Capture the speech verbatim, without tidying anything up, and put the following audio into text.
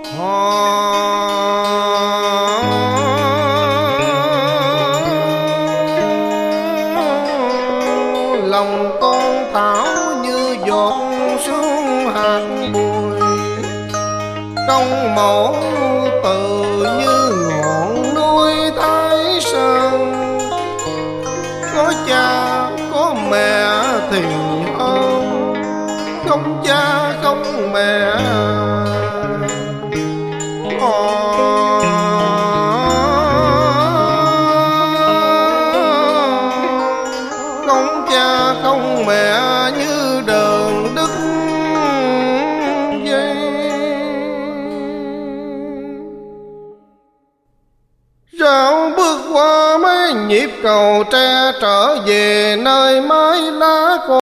Lòng con thảo như giọt xuống hạt bụi, công mẫu tự như ngọn núi Thái Sơn. Có cha có mẹ thì hơn, không cha không mẹ không cha không mẹ như đường đứt dây. Rảo bước qua mấy nhịp cầu tre trở về nơi mái lá.